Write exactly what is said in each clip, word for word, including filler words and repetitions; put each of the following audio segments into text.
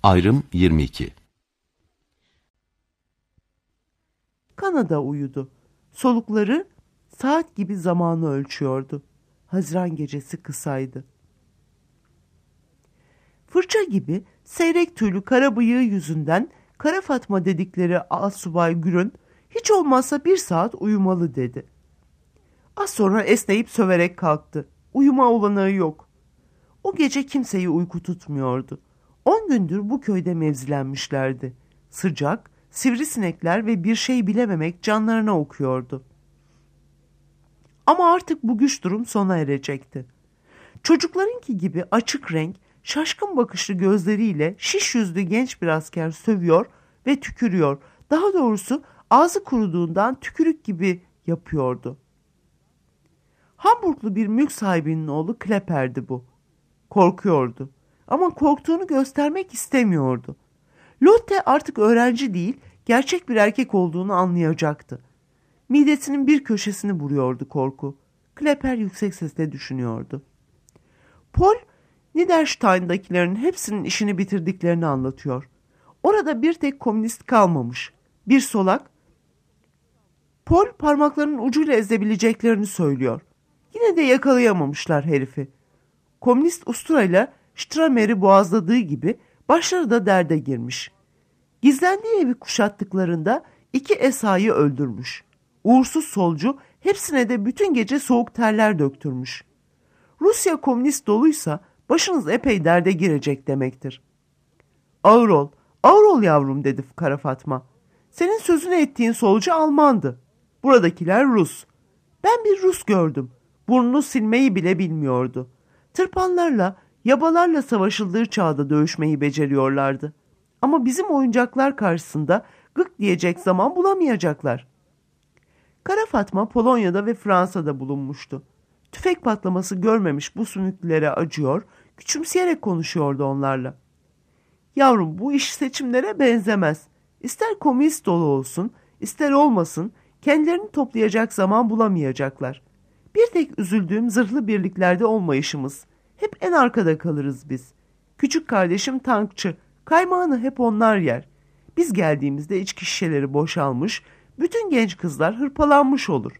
Ayrım yirmi iki. Kanada uyudu. Solukları saat gibi zamanı ölçüyordu. Haziran gecesi kısaydı. Fırça gibi seyrek tüylü kara bıyığı yüzünden Kara Fatma dedikleri Asubay Gür'ün hiç olmazsa bir saat uyumalı dedi. Az sonra esneyip söverek kalktı. Uyuma olanağı yok. O gece kimseyi uyku tutmuyordu. On gündür bu köyde mevzilenmişlerdi. Sıcak, sivrisinekler ve bir şey bilememek canlarına okuyordu. Ama artık bu güç durum sona erecekti. Çocuklarınki gibi açık renk, şaşkın bakışlı gözleriyle şiş yüzlü genç bir asker sövüyor ve tükürüyor. Daha doğrusu ağzı kuruduğundan tükürük gibi yapıyordu. Hamburglu bir mülk sahibinin oğlu Kleper'di bu. Korkuyordu ama korktuğunu göstermek istemiyordu. Lotte artık öğrenci değil, gerçek bir erkek olduğunu anlayacaktı. Midesinin bir köşesini vuruyordu korku. Kleper yüksek sesle düşünüyordu. Paul, Niederstein'dakilerin hepsinin işini bitirdiklerini anlatıyor. Orada bir tek komünist kalmamış. Bir solak. Paul parmaklarının ucuyla ezebileceklerini söylüyor. Yine de yakalayamamışlar herifi. Komünist usturayla Stramer'i boğazladığı gibi başları da derde girmiş. Gizlendiği evi kuşattıklarında iki esayı öldürmüş. Uğursuz solcu hepsine de bütün gece soğuk terler döktürmüş. Rusya komünist doluysa başınız epey derde girecek demektir. Ağır ol, ağır ol yavrum dedi Kara Fatma. Senin sözünü ettiğin solcu Almandı. Buradakiler Rus. Ben bir Rus gördüm. Burnunu silmeyi bile bilmiyordu. Tırpanlarla, yabalarla savaşıldığı çağda dövüşmeyi beceriyorlardı. Ama bizim oyuncaklar karşısında gık diyecek zaman bulamayacaklar. Kara Fatma Polonya'da ve Fransa'da bulunmuştu. Tüfek patlaması görmemiş bu sümüklülere acıyor, küçümseyerek konuşuyordu onlarla. Yavrum bu iş seçimlere benzemez. İster komünist dolu olsun, ister olmasın, kendilerini toplayacak zaman bulamayacaklar. Bir tek üzüldüğüm zırhlı birliklerde olmayışımız. Hep en arkada kalırız biz. Küçük kardeşim tankçı, kaymağını hep onlar yer. Biz geldiğimizde içki şişeleri boşalmış, bütün genç kızlar hırpalanmış olur.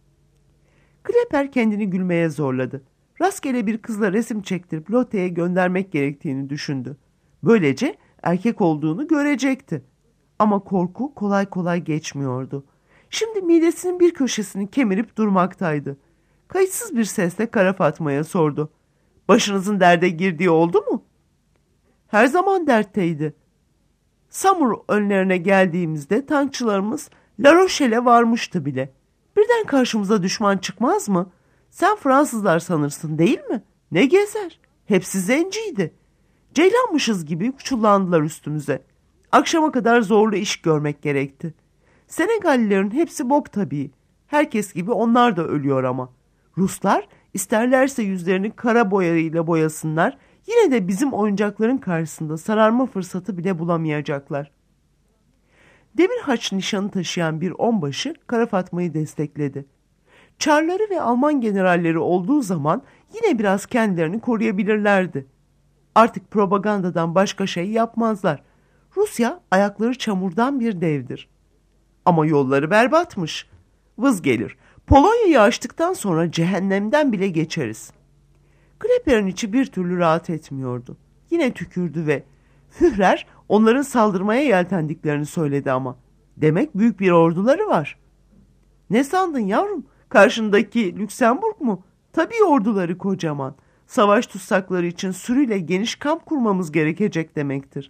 Kleper kendini gülmeye zorladı. Rastgele bir kızla resim çektirip Lotte'ye göndermek gerektiğini düşündü. Böylece erkek olduğunu görecekti. Ama korku kolay kolay geçmiyordu. Şimdi midesinin bir köşesini kemirip durmaktaydı. Kayıtsız bir sesle Kara Fatma'ya sordu. Başınızın derde girdiği oldu mu? Her zaman dertteydi. Samur önlerine geldiğimizde tankçılarımız La Rochelle'e varmıştı bile. Birden karşımıza düşman çıkmaz mı? Sen Fransızlar sanırsın değil mi? Ne gezer? Hepsi zenciydi. Ceylanmışız gibi çullandılar üstümüze. Akşama kadar zorlu iş görmek gerekti. Senegallilerin hepsi bok tabii. Herkes gibi onlar da ölüyor ama. Ruslar isterlerse yüzlerini kara boyayla boyasınlar, yine de bizim oyuncakların karşısında sararma fırsatı bile bulamayacaklar. Demir haç nişanı taşıyan bir onbaşı Kara Fatma'yı destekledi. Çarları ve Alman generalleri olduğu zaman yine biraz kendilerini koruyabilirlerdi. Artık propagandadan başka şey yapmazlar. Rusya ayakları çamurdan bir devdir. Ama yolları berbatmış. Vız gelir. Polonya'yı açtıktan sonra cehennemden bile geçeriz. Kleper'in içi bir türlü rahat etmiyordu. Yine tükürdü ve Führer onların saldırmaya yeltendiklerini söyledi ama. Demek büyük bir orduları var. Ne sandın yavrum? Karşındaki Lüksemburg mu? Tabii orduları kocaman. Savaş tutsakları için sürüyle geniş kamp kurmamız gerekecek demektir.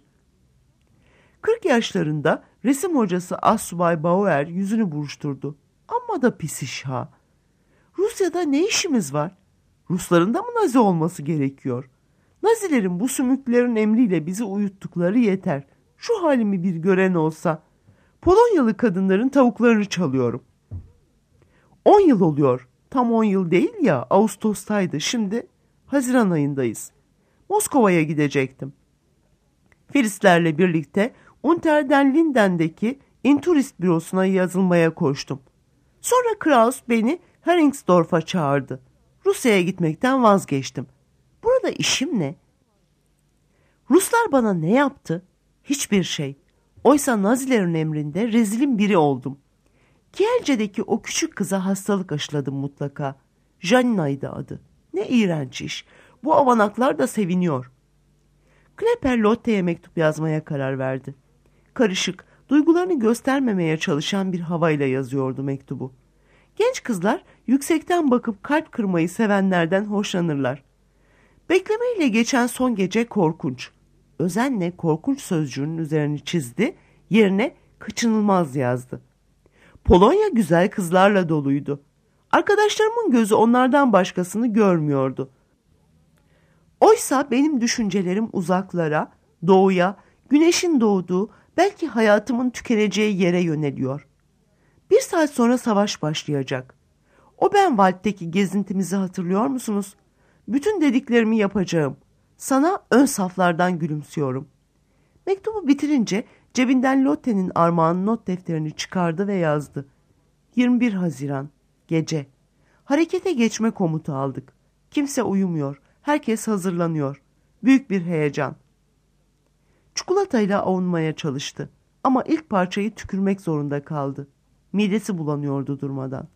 Kırk yaşlarında resim hocası Assubay Bauer yüzünü buruşturdu. Amma da pis iş ha. Rusya'da ne işimiz var? Rusların da mı Nazi olması gerekiyor? Nazilerin bu sümüklerin emriyle bizi uyuttukları yeter. Şu halimi bir gören olsa. Polonyalı kadınların tavuklarını çalıyorum. On yıl oluyor. Tam on yıl değil ya, Ağustos'taydı. Şimdi Haziran ayındayız. Moskova'ya gidecektim. Filistlerle birlikte Unter den Linden'deki Inturist bürosuna yazılmaya koştum. Sonra Kraus beni Heringsdorf'a çağırdı. Rusya'ya gitmekten vazgeçtim. Burada işim ne? Ruslar bana ne yaptı? Hiçbir şey. Oysa Nazilerin emrinde rezilin biri oldum. Kielce'deki o küçük kıza hastalık aşıladım mutlaka. Janina'ydı adı. Ne iğrenç iş. Bu avanaklar da seviniyor. Klepper Lotte'ye mektup yazmaya karar verdi. Karışık, duygularını göstermemeye çalışan bir havayla yazıyordu mektubu. Genç kızlar yüksekten bakıp kalp kırmayı sevenlerden hoşlanırlar. Beklemeyle geçen son gece korkunç. Özenle korkunç sözcüğünün üzerini çizdi, yerine kaçınılmaz yazdı. Polonya güzel kızlarla doluydu. Arkadaşlarımın gözü onlardan başkasını görmüyordu. Oysa benim düşüncelerim uzaklara, doğuya, güneşin doğduğu, belki hayatımın tükeneceği yere yöneliyor. Bir saat sonra savaş başlayacak. Oberwald'deki gezintimizi hatırlıyor musunuz? Bütün dediklerimi yapacağım. Sana ön saflardan gülümsüyorum. Mektubu bitirince cebinden Lotte'nin armağan not defterini çıkardı ve yazdı. yirmi bir Haziran, gece. Harekete geçme komutu aldık. Kimse uyumuyor. Herkes hazırlanıyor. Büyük bir heyecan. Çikolatayla avunmaya çalıştı. Ama ilk parçayı tükürmek zorunda kaldı. Midesi bulanıyordu durmadan.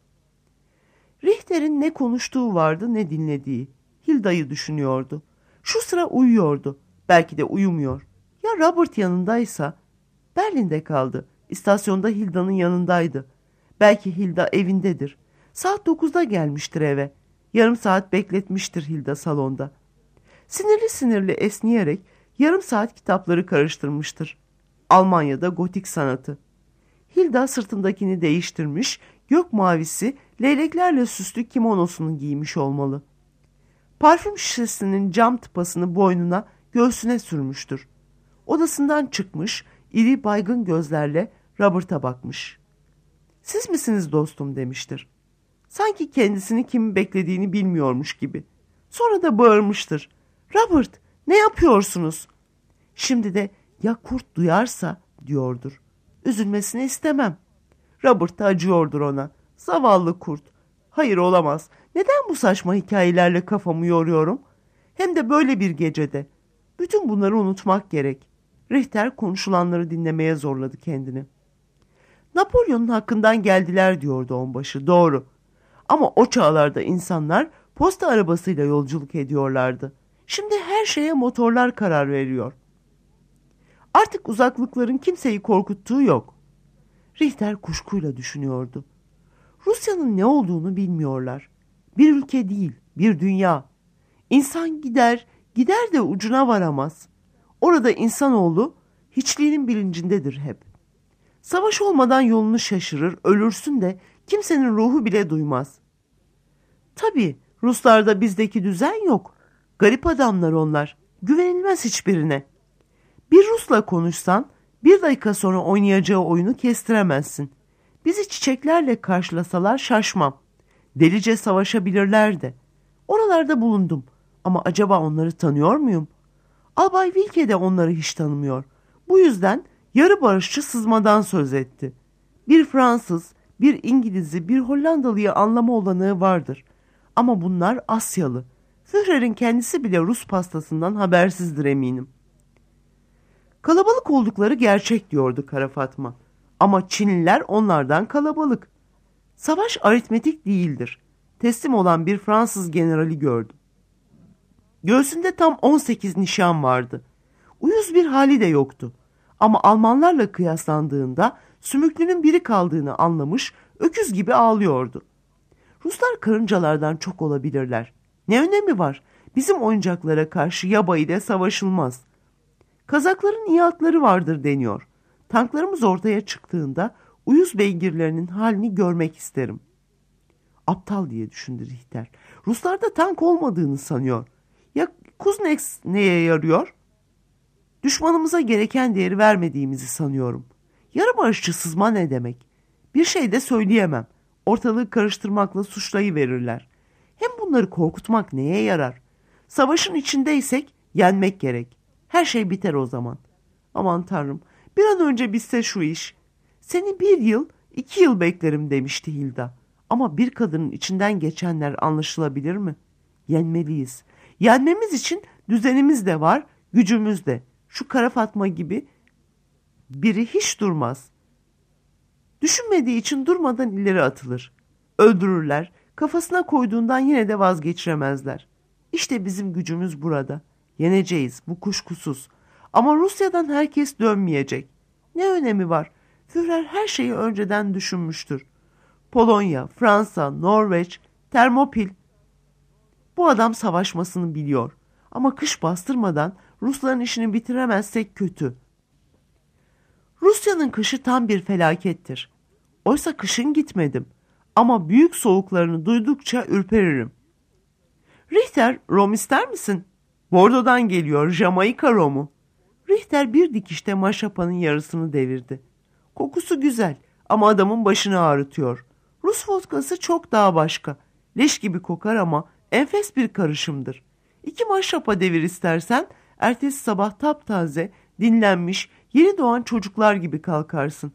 Richter'in ne konuştuğu vardı ne dinlediği. Hilda'yı düşünüyordu. Şu sıra uyuyordu. Belki de uyumuyor. Ya Robert yanındaysa? Berlin'de kaldı. İstasyonda Hilda'nın yanındaydı. Belki Hilda evindedir. Saat dokuzda gelmiştir eve. Yarım saat bekletmiştir Hilda salonda. Sinirli sinirli esniyerek yarım saat kitapları karıştırmıştır. Almanya'da gotik sanatı. Hilda sırtındakini değiştirmiş, gök mavisi, leyleklerle süslü kimonosunu giymiş olmalı. Parfüm şişesinin cam tıpasını boynuna, göğsüne sürmüştür. Odasından çıkmış, iri baygın gözlerle Robert'a bakmış. "Siz misiniz dostum?" demiştir. Sanki kendisini kim beklediğini bilmiyormuş gibi. Sonra da bağırmıştır. "Robert, ne yapıyorsunuz?" Şimdi de "Ya kurt duyarsa?" diyordur. Üzülmesini istemem. Robert da acıyordur ona. Zavallı kurt. Hayır, olamaz. Neden bu saçma hikayelerle kafamı yoruyorum? Hem de böyle bir gecede. Bütün bunları unutmak gerek. Richter konuşulanları dinlemeye zorladı kendini. Napolyon'un hakkından geldiler diyordu onbaşı. Doğru. Ama o çağlarda insanlar posta arabasıyla yolculuk ediyorlardı. Şimdi her şeye motorlar karar veriyor. Artık uzaklıkların kimseyi korkuttuğu yok. Richter kuşkuyla düşünüyordu. Rusya'nın ne olduğunu bilmiyorlar. Bir ülke değil, bir dünya. İnsan gider, gider de ucuna varamaz. Orada insanoğlu hiçliğinin bilincindedir hep. Savaş olmadan yolunu şaşırır, ölürsün de kimsenin ruhu bile duymaz. Tabii Ruslarda bizdeki düzen yok. Garip adamlar onlar. Güvenilmez hiçbirine. Bir Rus'la konuşsan bir dakika sonra oynayacağı oyunu kestiremezsin. Bizi çiçeklerle karşılasalar şaşmam. Delice savaşabilirler de. Oralarda bulundum ama acaba onları tanıyor muyum? Albay Wilke de onları hiç tanımıyor. Bu yüzden yarı barışçı sızmadan söz etti. Bir Fransız, bir İngiliz'i, bir Hollandalıyı anlama olanağı vardır. Ama bunlar Asyalı. Führer'in kendisi bile Rus pastasından habersizdir eminim. Kalabalık oldukları gerçek diyordu Kara Fatma. Ama Çinliler onlardan kalabalık. Savaş aritmetik değildir. Teslim olan bir Fransız generali gördüm. Göğsünde tam on sekiz nişan vardı. Uyuz bir hali de yoktu. Ama Almanlarla kıyaslandığında sümüklünün biri kaldığını anlamış, öküz gibi ağlıyordu. Ruslar karıncalardan çok olabilirler. Ne önemi var? Bizim oyuncaklara karşı yaba ile savaşılmaz. Kazakların iyi atları vardır deniyor. Tanklarımız ortaya çıktığında uyuz beygirlerinin halini görmek isterim. Aptal diye düşündü Richter. Ruslarda tank olmadığını sanıyor. Ya Kuznets neye yarıyor? Düşmanımıza gereken değeri vermediğimizi sanıyorum. Yarı barışçı sızma ne demek? Bir şey de söyleyemem. Ortalığı karıştırmakla suçlayıverirler. Hem bunları korkutmak neye yarar? Savaşın içindeysek yenmek gerek. Her şey biter o zaman. Aman Tanrım, bir an önce bitse şu iş. Seni bir yıl, iki yıl beklerim demişti Hilda. Ama bir kadının içinden geçenler anlaşılabilir mi? Yenmeliyiz. Yenmemiz için düzenimiz de var, Gücümüz de şu Kara Fatma gibi biri hiç durmaz. Düşünmediği için durmadan ileri atılır. Öldürürler, kafasına koyduğundan yine de vazgeçiremezler. İşte bizim gücümüz burada. Yeneceğiz, bu kuşkusuz. Ama Rusya'dan herkes dönmeyecek. Ne önemi var? Führer her şeyi önceden düşünmüştür. Polonya, Fransa, Norveç, Termopil. Bu adam savaşmasını biliyor. Ama kış bastırmadan Rusların işini bitiremezsek kötü. Rusya'nın kışı tam bir felakettir. Oysa kışın gitmedim. Ama büyük soğuklarını duydukça ürperirim. Richter, rom ister misin? Bordo'dan geliyor, Jamaika romu. Richter bir dikişte maşapanın yarısını devirdi. Kokusu güzel ama adamın başını ağrıtıyor. Rus vodkası çok daha başka. Leş gibi kokar ama enfes bir karışımdır. İki maşrapa devir istersen, ertesi sabah taptaze, dinlenmiş, yeni doğan çocuklar gibi kalkarsın.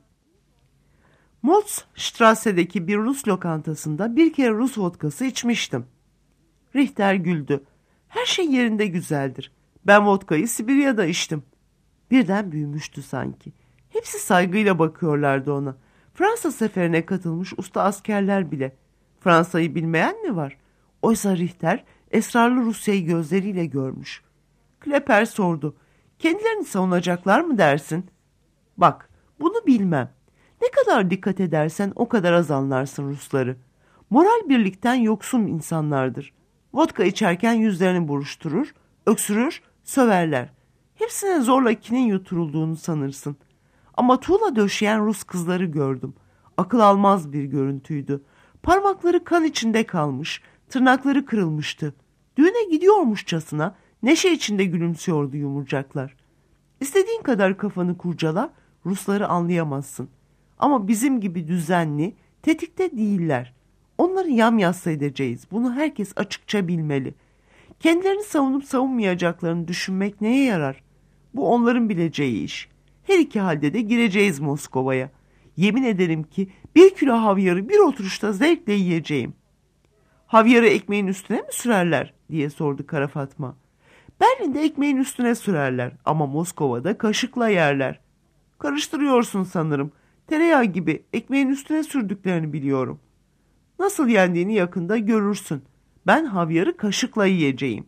Molzstrasse'deki bir Rus lokantasında bir kere Rus vodkası içmiştim. Richter güldü. Her şey yerinde güzeldir. Ben vodkayı Sibirya'da içtim. Birden büyümüştü sanki. Hepsi saygıyla bakıyorlardı ona. Fransa seferine katılmış usta askerler bile. Fransa'yı bilmeyen mi var? Oysa Richter esrarlı Rusya'yı gözleriyle görmüş. Kleper sordu. Kendilerini savunacaklar mı dersin? Bak, bunu bilmem. Ne kadar dikkat edersen o kadar az anlarsın Rusları. Moral birlikten yoksun insanlardır. Vodka içerken yüzlerini buruşturur, öksürür, söverler. Hepsine zorla kinin yuturulduğunu sanırsın. Ama tuğla döşeyen Rus kızları gördüm. Akıl almaz bir görüntüydü. Parmakları kan içinde kalmış, tırnakları kırılmıştı. Düğüne gidiyormuşçasına neşe içinde gülümsüyordu yumurcaklar. İstediğin kadar kafanı kurcala, Rusları anlayamazsın. Ama bizim gibi düzenli, tetikte değiller. Onları yamyassı edeceğiz. Bunu herkes açıkça bilmeli. Kendilerini savunup savunmayacaklarını düşünmek neye yarar? Bu onların bileceği iş. Her iki halde de gireceğiz Moskova'ya. Yemin ederim ki bir kilo havyarı bir oturuşta zevkle yiyeceğim. Havyarı ekmeğin üstüne mi sürerler diye sordu Kara Fatma. Berlin'de ekmeğin üstüne sürerler ama Moskova'da kaşıkla yerler. Karıştırıyorsun sanırım. Tereyağı gibi ekmeğin üstüne sürdüklerini biliyorum. Nasıl yendiğini yakında görürsün. Ben havyarı kaşıkla yiyeceğim.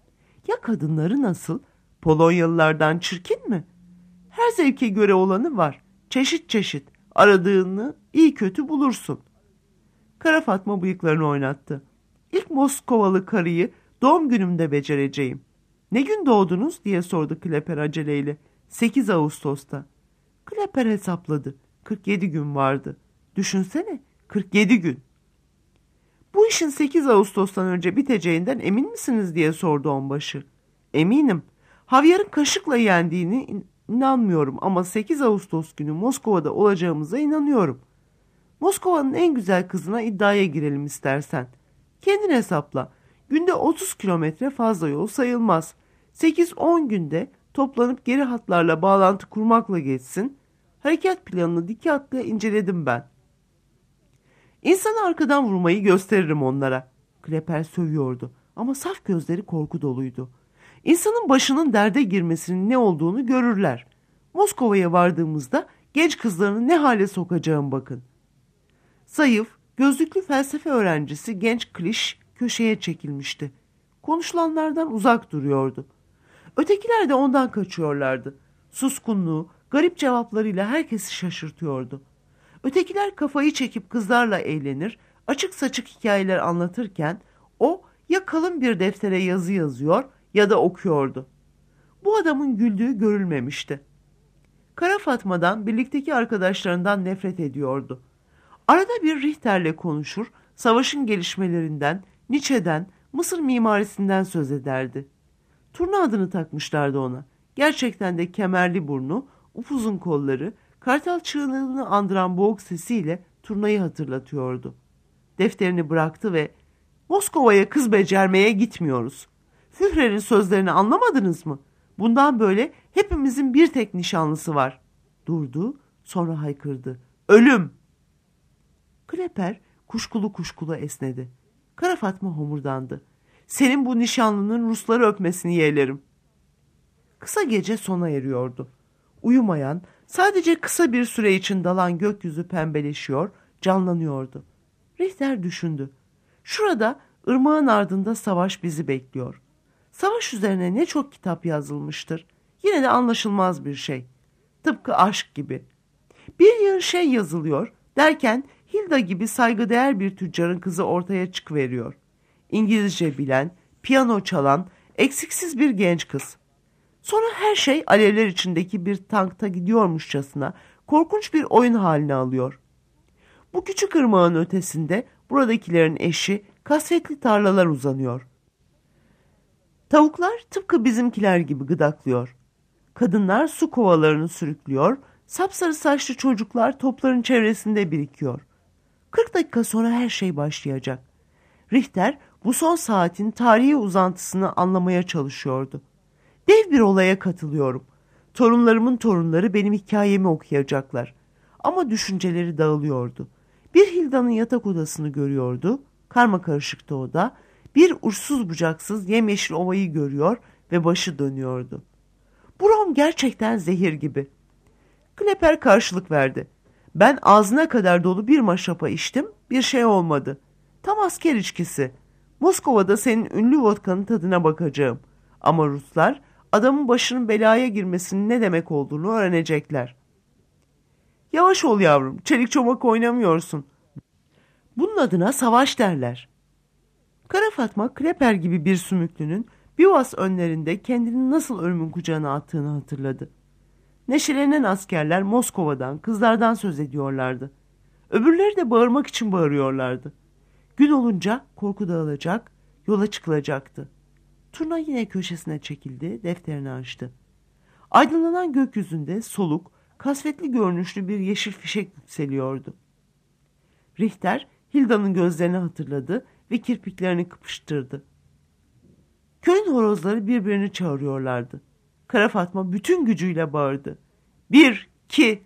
Ya kadınları nasıl? Polonyalılardan çirkin mi? Her zevke göre olanı var. Çeşit çeşit. Aradığını iyi kötü bulursun. Kara Fatma bıyıklarını oynattı. İlk Moskovalı karıyı doğum günümde becereceğim. Ne gün doğdunuz diye sordu Kleper aceleyle. sekiz Ağustos'ta. Kleper hesapladı. kırk yedi gün vardı. Düşünsene, kırk yedi gün. Bu işin sekiz Ağustos'tan önce biteceğinden emin misiniz diye sordu onbaşı. Eminim. Havyarın kaşıkla yendiğini in- inanmıyorum ama sekiz Ağustos günü Moskova'da olacağımıza inanıyorum. Moskova'nın en güzel kızına iddiaya girelim istersen. Kendin hesapla. Günde otuz kilometre fazla yol sayılmaz. sekiz on günde toplanıp geri hatlarla bağlantı kurmakla geçsin. Harekat planını diki hatla inceledim ben. İnsanı arkadan vurmayı gösteririm onlara. Kleper sövüyordu ama saf gözleri korku doluydu. İnsanın başının derde girmesinin ne olduğunu görürler. Moskova'ya vardığımızda genç kızlarını ne hale sokacağım bakın. Zayıf, gözlüklü felsefe öğrencisi genç Kliş köşeye çekilmişti. Konuşulanlardan uzak duruyordu. Ötekiler de ondan kaçıyorlardı. Suskunluğu, garip cevaplarıyla herkesi şaşırtıyordu. Ötekiler kafayı çekip kızlarla eğlenir, açık saçık hikayeler anlatırken o ya kalın bir deftere yazı yazıyor ya da okuyordu. Bu adamın güldüğü görülmemişti. Kara Fatma'dan birlikteki arkadaşlarından nefret ediyordu. Arada bir Richter'le konuşur, savaşın gelişmelerinden, Nietzsche'den, Mısır mimarisinden söz ederdi. Turna adını takmışlardı ona. Gerçekten de kemerli burnu, upuzun kolları, kartal çığlığını andıran boğuk sesiyle turnayı hatırlatıyordu. Defterini bıraktı ve "Moskova'ya kız becermeye gitmiyoruz. Führer'in sözlerini anlamadınız mı? Bundan böyle hepimizin bir tek nişanlısı var." Durdu, sonra haykırdı. "Ölüm!" Kleper kuşkulu kuşkulu esnedi. Kara Fatma homurdandı. "Senin bu nişanlının Rusları öpmesini yeğlerim." Kısa gece sona eriyordu. Uyumayan, sadece kısa bir süre için dalan gökyüzü pembeleşiyor, canlanıyordu. Richter düşündü. Şurada, ırmağın ardında savaş bizi bekliyor. Savaş üzerine ne çok kitap yazılmıştır. Yine de anlaşılmaz bir şey. Tıpkı aşk gibi. Bir yığın şey yazılıyor derken Hilda gibi saygıdeğer bir tüccarın kızı ortaya çıkıveriyor. İngilizce bilen, piyano çalan, eksiksiz bir genç kız. Sonra her şey alevler içindeki bir tankta gidiyormuşçasına korkunç bir oyun haline alıyor. Bu küçük ırmağın ötesinde buradakilerin eşi kasvetli tarlalar uzanıyor. Tavuklar tıpkı bizimkiler gibi gıdaklıyor. Kadınlar su kovalarını sürüklüyor, sapsarı saçlı çocuklar topların çevresinde birikiyor. Kırk dakika sonra her şey başlayacak. Richter bu son saatin tarihi uzantısını anlamaya çalışıyordu. Dev bir olaya katılıyorum. Torunlarımın torunları benim hikayemi okuyacaklar. Ama düşünceleri dağılıyordu. Bir Hilda'nın yatak odasını görüyordu. Karmakarışıktı oda. Bir uçsuz bucaksız yemyeşil ovayı görüyor ve başı dönüyordu. Bu rom gerçekten zehir gibi. Kleper karşılık verdi. Ben ağzına kadar dolu bir maşrapa içtim, bir şey olmadı. Tam asker içkisi. Moskova'da senin ünlü vodkanın tadına bakacağım. Ama Ruslar adamın başının belaya girmesinin ne demek olduğunu öğrenecekler. Yavaş ol yavrum, çelik çomak oynamıyorsun. Bunun adına savaş derler. Kara Fatma, Kleper gibi bir sümüklünün Bivas önlerinde kendini nasıl ölümün kucağına attığını hatırladı. Neşelenen askerler Moskova'dan, kızlardan söz ediyorlardı. Öbürleri de bağırmak için bağırıyorlardı. Gün olunca korku dağılacak, yola çıkılacaktı. Turna yine köşesine çekildi, defterini açtı. Aydınlanan gökyüzünde soluk, kasvetli görünüşlü bir yeşil fişek yükseliyordu. Richter, Hilda'nın gözlerini hatırladı ve kirpiklerini kıpıştırdı. Köyün horozları birbirini çağırıyorlardı. Kara Fatma bütün gücüyle bağırdı. Bir, iki.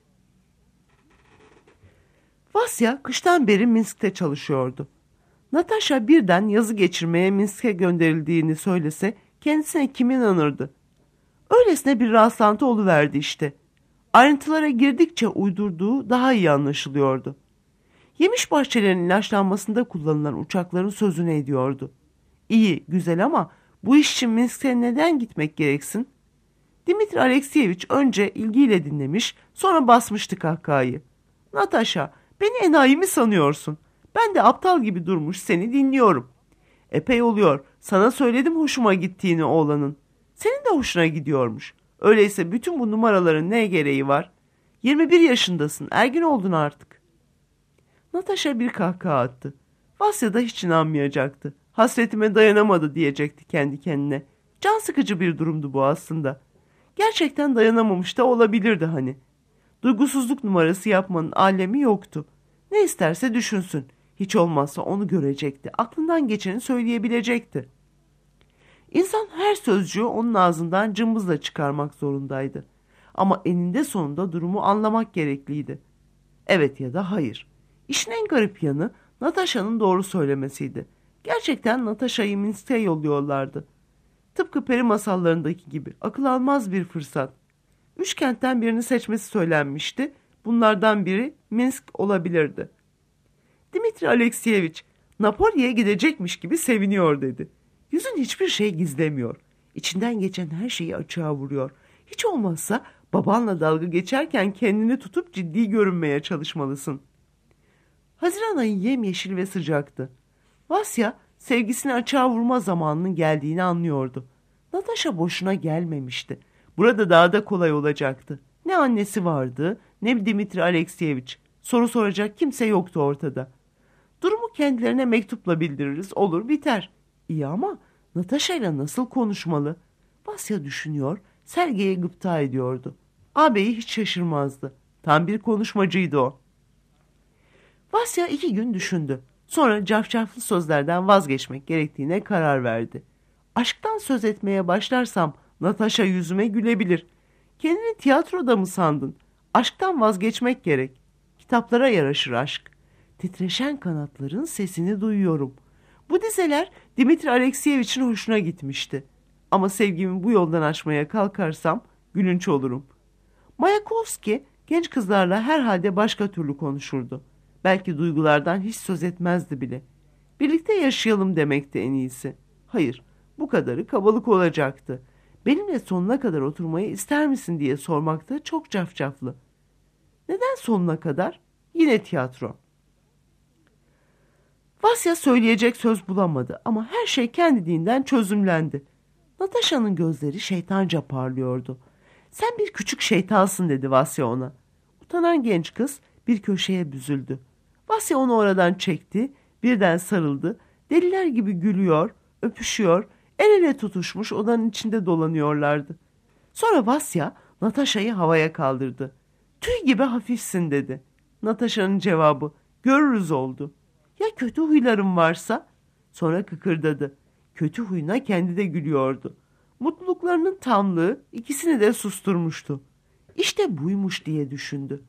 Vasya kıştan beri Minsk'te çalışıyordu. Natasha birden yazı geçirmeye Minsk'e gönderildiğini söylese kendisine kim inanırdı? Öylesine bir rastlantı oluverdi işte. Ayrıntılara girdikçe uydurduğu daha iyi anlaşılıyordu. Yemiş bahçelerinin ilaçlanmasında kullanılan uçakların sözünü ediyordu. İyi, güzel ama bu iş için Minsk'e neden gitmek gereksin? Dimitri Alekseyevich önce ilgiyle dinlemiş, sonra basmıştı kahkahayı. Natasha, beni enayi mi sanıyorsun? Ben de aptal gibi durmuş seni dinliyorum. Epey oluyor, sana söyledim hoşuma gittiğini oğlanın. Senin de hoşuna gidiyormuş. Öyleyse bütün bu numaraların ne gereği var? yirmi bir yaşındasın, ergin oldun artık. Natasha bir kahkaha attı. Vasya da hiç inanmayacaktı. Hasretime dayanamadı diyecekti kendi kendine. Can sıkıcı bir durumdu bu aslında. Gerçekten dayanamamış da olabilirdi hani. Duygusuzluk numarası yapmanın alemi yoktu. Ne isterse düşünsün. Hiç olmazsa onu görecekti. Aklından geçeni söyleyebilecekti. İnsan her sözcüğü onun ağzından cımbızla çıkarmak zorundaydı. Ama eninde sonunda durumu anlamak gerekliydi. Evet ya da hayır. İşin en garip yanı Natasha'nın doğru söylemesiydi. Gerçekten Natasha'yı Minsk'e yolluyorlardı. Tıpkı peri masallarındaki gibi akıl almaz bir fırsat. Üç kentten birini seçmesi söylenmişti. Bunlardan biri Minsk olabilirdi. Dimitri Alekseyevich, Napoli'ye gidecekmiş gibi seviniyor dedi. Yüzün hiçbir şey gizlemiyor. İçinden geçen her şeyi açığa vuruyor. Hiç olmazsa babanla dalga geçerken kendini tutup ciddi görünmeye çalışmalısın. Haziran ayı yemyeşil ve sıcaktı. Vasya sevgisini açığa vurma zamanının geldiğini anlıyordu. Natasha boşuna gelmemişti. Burada daha da kolay olacaktı. Ne annesi vardı ne Dimitri Alekseyevich. Soru soracak kimse yoktu ortada. Durumu kendilerine mektupla bildiririz, olur biter. İyi ama Natasha ile nasıl konuşmalı? Vasya düşünüyor, Sergey'e gıpta ediyordu. Ağabeyi hiç şaşırmazdı. Tam bir konuşmacıydı o. Vasya iki gün düşündü. Sonra cafcaflı sözlerden vazgeçmek gerektiğine karar verdi. Aşktan söz etmeye başlarsam Natasha yüzüme gülebilir. Kendini tiyatroda mı sandın? Aşktan vazgeçmek gerek. Kitaplara yaraşır aşk. Titreşen kanatların sesini duyuyorum. Bu dizeler Dimitri Alekseyevich'in hoşuna gitmişti. Ama sevgimi bu yoldan aşmaya kalkarsam gülünç olurum. Mayakovski genç kızlarla herhalde başka türlü konuşurdu. Belki duygulardan hiç söz etmezdi bile. Birlikte yaşayalım demekti en iyisi. Hayır, bu kadarı kabalık olacaktı. Benimle sonuna kadar oturmayı ister misin diye sormakta çok cafcaflı. Neden sonuna kadar? Yine tiyatro. Vasya söyleyecek söz bulamadı ama her şey kendiliğinden çözümlendi. Natasha'nın gözleri şeytanca parlıyordu. Sen bir küçük şeytansın dedi Vasya ona. Utanan genç kız bir köşeye büzüldü. Vasya onu oradan çekti, birden sarıldı. Deliler gibi gülüyor, öpüşüyor, el ele tutuşmuş odanın içinde dolanıyorlardı. Sonra Vasya Natasha'yı havaya kaldırdı. Tüy gibi hafifsin dedi. Natasha'nın cevabı görürüz oldu. Ya kötü huylarım varsa? Sonra kıkırdadı. Kötü huyuna kendi de gülüyordu. Mutluluklarının tamlığı ikisini de susturmuştu. İşte buymuş diye düşündü.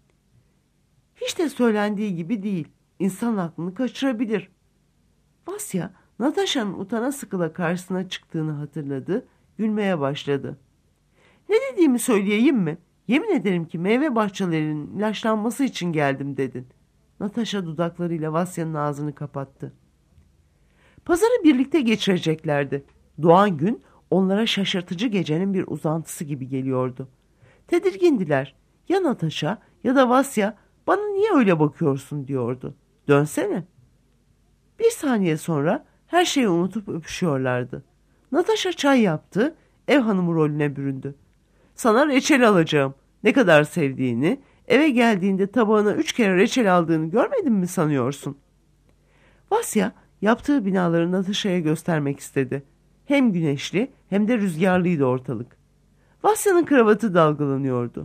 Hiç de söylendiği gibi değil. İnsan aklını kaçırabilir. Vasya, Natasha'nın utana sıkıla karşısına çıktığını hatırladı, gülmeye başladı. Ne dediğimi söyleyeyim mi? Yemin ederim ki meyve bahçelerinin ilaçlanması için geldim dedin. Natasha dudaklarıyla Vasya'nın ağzını kapattı. Pazarı birlikte geçireceklerdi. Doğan gün onlara şaşırtıcı gecenin bir uzantısı gibi geliyordu. Tedirgindiler. Ya Natasha ya da Vasya bana niye öyle bakıyorsun diyordu. Dönsene. Bir saniye sonra her şeyi unutup öpüşüyorlardı. Natasha çay yaptı, ev hanımı rolüne büründü. Sana reçel alacağım. Ne kadar sevdiğini, eve geldiğinde tabağına üç kere reçel aldığını görmedin mi sanıyorsun? Vasya yaptığı binaları Natasha'ya göstermek istedi. Hem güneşli hem de rüzgarlıydı ortalık. Vasya'nın kravatı dalgalanıyordu.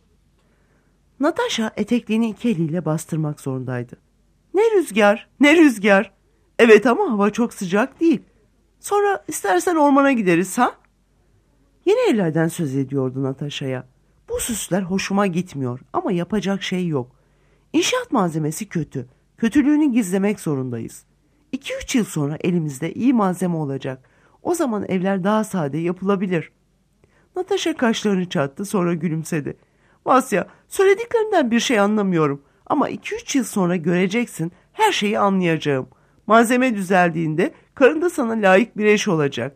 Natasha etekliğini iki eliyle bastırmak zorundaydı. Ne rüzgar, ne rüzgar. Evet ama hava çok sıcak değil. Sonra istersen ormana gideriz ha? Yeni evlerden söz ediyordu Natasha'ya. Bu süsler hoşuma gitmiyor ama yapacak şey yok. İnşaat malzemesi kötü. Kötülüğünü gizlemek zorundayız. İki üç yıl sonra elimizde iyi malzeme olacak. O zaman evler daha sade yapılabilir. Natasha kaşlarını çattı, sonra gülümsedi. Vasya, söylediklerinden bir şey anlamıyorum. Ama iki üç yıl sonra göreceksin, her şeyi anlayacağım. Malzeme düzeldiğinde karın da sana layık bir eş olacak.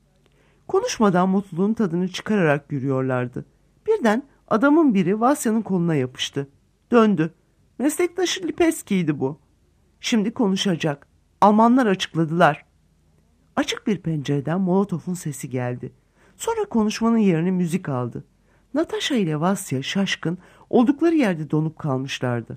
Konuşmadan mutluluğun tadını çıkararak yürüyorlardı. Birden adamın biri Vasya'nın koluna yapıştı. Döndü. Meslektaşı Lipeski'ydi bu. Şimdi konuşacak. Almanlar açıkladılar. Açık bir pencereden Molotov'un sesi geldi. Sonra konuşmanın yerini müzik aldı. Natasha ile Vasya şaşkın, oldukları yerde donup kalmışlardı.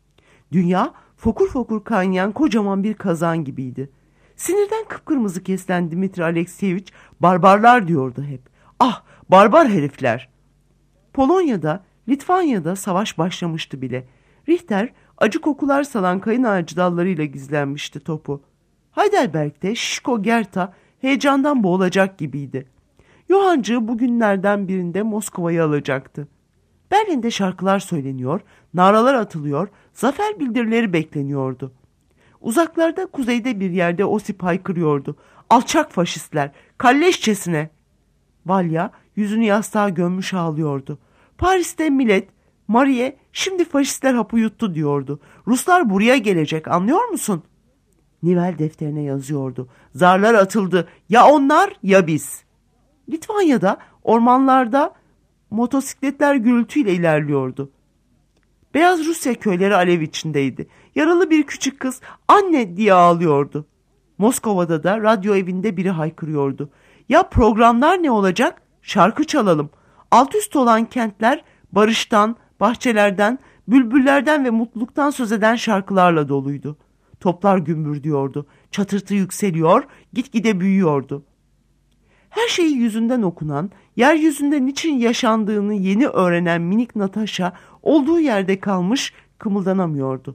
Dünya fokur fokur kaynayan kocaman bir kazan gibiydi. Sinirden kıpkırmızı kesilen Dimitri Alekseyeviç barbarlar diyordu hep. Ah, barbar herifler! Polonya'da, Litvanya'da savaş başlamıştı bile. Richter acı kokular salan kayın ağacı dallarıyla gizlenmişti topu. Heidelberg'de Şişko Gerta heyecandan boğulacak gibiydi. Yohancığı bugünlerden birinde Moskova'yı alacaktı. Berlin'de şarkılar söyleniyor, naralar atılıyor, zafer bildirileri bekleniyordu. Uzaklarda, kuzeyde bir yerde Osip haykırıyordu. Alçak faşistler, kalleşçesine! Valya yüzünü yastığa gömmüş ağlıyordu. Paris'te millet, Marie şimdi faşistler hapı yuttu diyordu. Ruslar buraya gelecek, anlıyor musun? Nivel defterine yazıyordu. Zarlar atıldı, ya onlar ya biz. Litvanya'da, ormanlarda motosikletler gürültüyle ilerliyordu. Beyaz Rusya köyleri alev içindeydi. Yaralı bir küçük kız anne diye ağlıyordu. Moskova'da da radyo evinde biri haykırıyordu. Ya programlar ne olacak? Şarkı çalalım. Alt üst olan kentler barıştan, bahçelerden, bülbüllerden ve mutluluktan söz eden şarkılarla doluydu. Toplar gümbürdüyordu. Çatırtı yükseliyor, gitgide büyüyordu. Her şeyi yüzünden okunan, yeryüzünde niçin yaşandığını yeni öğrenen minik Natasha olduğu yerde kalmış, kımıldanamıyordu.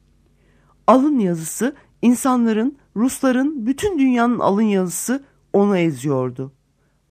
Alın yazısı, insanların, Rusların, bütün dünyanın alın yazısı onu eziyordu.